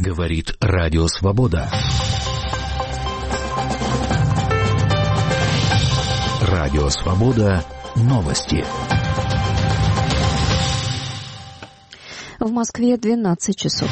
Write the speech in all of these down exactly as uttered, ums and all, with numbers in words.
Говорит Радио Свобода. Радио Свобода. Новости. В Москве двенадцать часов.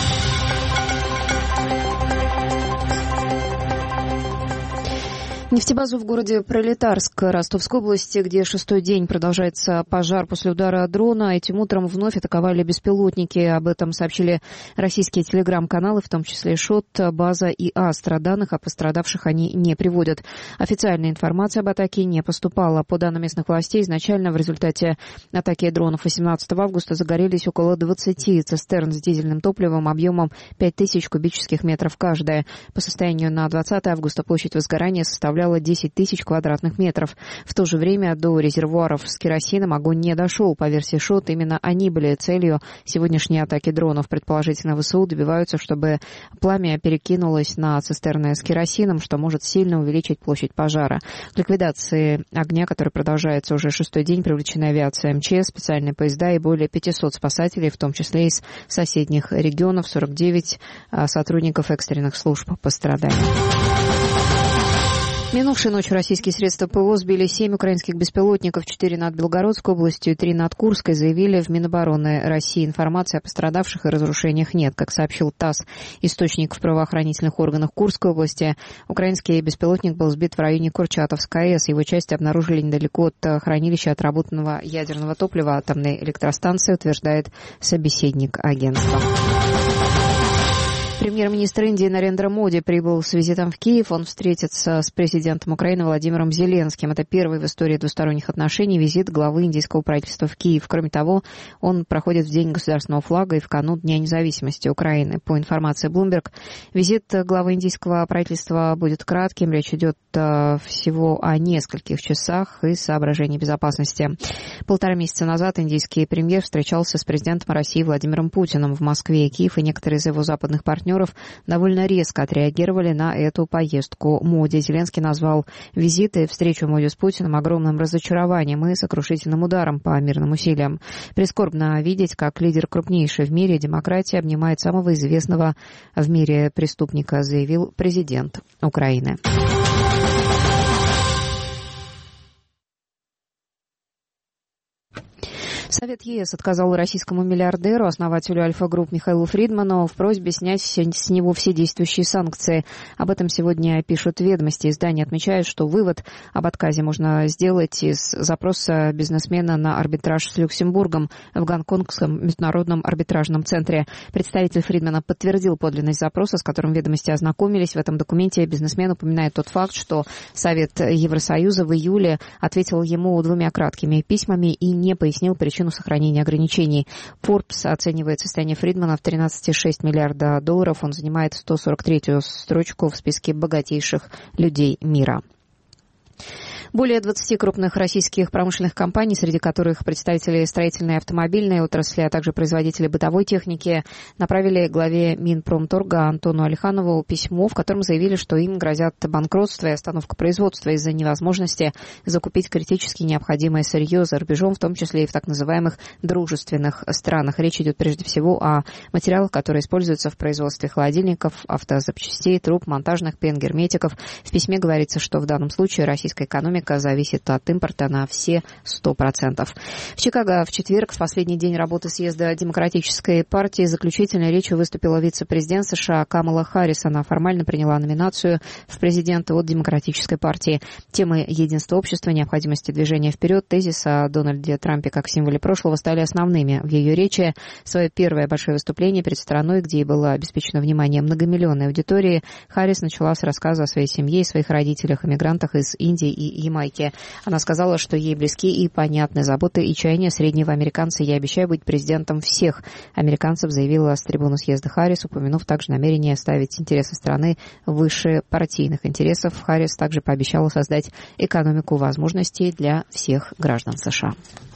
Нефтебазу в городе Пролетарск Ростовской области, где шестой день продолжается пожар после удара дрона. Этим утром вновь атаковали беспилотники. Об этом сообщили российские телеграм-каналы, в том числе ШОТ, База и Астра. Данных о пострадавших они не приводят. Официальная информация об атаке не поступала. По данным местных властей, изначально в результате атаки дронов восемнадцатого августа загорелись около двадцати цистерн с дизельным топливом объемом пять тысяч кубических метров каждая. По состоянию на двадцатое августа площадь возгорания составляла десять тысяч квадратных метров. В то же время до резервуаров с керосином огонь не дошел. По версии ШОТ, именно они были целью сегодняшней атаки дронов. Предположительно, ВСУ добиваются, чтобы пламя перекинулось на цистерны с керосином, что может сильно увеличить площадь пожара. В ликвидации огня, который продолжается уже шестой день, привлечена авиация МЧС, специальные поезда и более пятисот спасателей, в том числе из соседних регионов, сорок девять сотрудников экстренных служб пострадали. Минувшей ночью российские средства ПВО сбили семь украинских беспилотников, четыре над Белгородской областью и три над Курской, заявили в Минобороны России. Информации о пострадавших и разрушениях нет. Как сообщил ТАСС, источник в правоохранительных органах Курской области, украинский беспилотник был сбит в районе Курчатовской АЭС. Его части обнаружили недалеко от хранилища отработанного ядерного топлива атомной электростанции, утверждает собеседник агентства. Премьер-министр Индии Нарендра Моди прибыл с визитом в Киев. Он встретится с президентом Украины Владимиром Зеленским. Это первый в истории двусторонних отношений визит главы индийского правительства в Киев. Кроме того, он проходит в День государственного флага и в канун Дня независимости Украины. По информации Bloomberg, визит главы индийского правительства будет кратким. Речь идет всего о нескольких часах из соображений безопасности. Полтора месяца назад индийский премьер встречался с президентом России Владимиром Путиным в Москве. Киев и некоторые из его западных партнеров довольно резко отреагировали на эту поездку Моди. Зеленский назвал визит и встречу Моди с Путиным огромным разочарованием и сокрушительным ударом по мирным усилиям. Прискорбно видеть, как лидер крупнейшей в мире демократии обнимает самого известного в мире преступника, заявил президент Украины. Совет ЕС отказал российскому миллиардеру, основателю Альфа-групп Михаилу Фридману в просьбе снять с него все действующие санкции. Об этом сегодня пишут «Ведомости». Издание отмечает, что вывод об отказе можно сделать из запроса бизнесмена на арбитраж с Люксембургом в Гонконгском международном арбитражном центре. Представитель Фридмана подтвердил подлинность запроса, с которым «Ведомости» ознакомились. В этом документе бизнесмен упоминает тот факт, что Совет Евросоюза в июле ответил ему двумя краткими письмами и не пояснил причину сохранения ограничений. Forbes оценивает состояние Фридмана в тринадцать целых шесть десятых миллиарда долларов. Он занимает сто сорок третью строчку в списке богатейших людей мира. Более двадцати крупных российских промышленных компаний, среди которых представители строительной и автомобильной отрасли, а также производители бытовой техники, направили главе Минпромторга Антону Алиханову письмо, в котором заявили, что им грозят банкротство и остановка производства из-за невозможности закупить критически необходимое сырье за рубежом, в том числе и в так называемых дружественных странах. Речь идет прежде всего о материалах, которые используются в производстве холодильников, автозапчастей, труб, монтажных пен, герметиков. В письме говорится, что в данном случае российская экономика зависит от импорта на все сто процентов. В Чикаго в четверг, в последний день работы съезда Демократической партии, заключительной речью выступила вице-президент США Камала Харрис. Она формально приняла номинацию в президенты от Демократической партии. Темы единства общества, необходимости движения вперед, тезис о Дональде Трампе как символе прошлого стали основными в ее речи. Свое первое большое выступление перед страной, где ей было обеспечено внимание многомиллионной аудитории, Харрис начала с рассказа о своей семье и своих родителях-эмигрантах из Индии и Ямайки. Она сказала, что ей близки и понятны заботы и чаяния среднего американца. «Я обещаю быть президентом всех американцев», заявила с трибуны съезда Харрис, упомянув также намерение ставить интересы страны выше партийных интересов. Харрис также пообещала создать экономику возможностей для всех граждан США.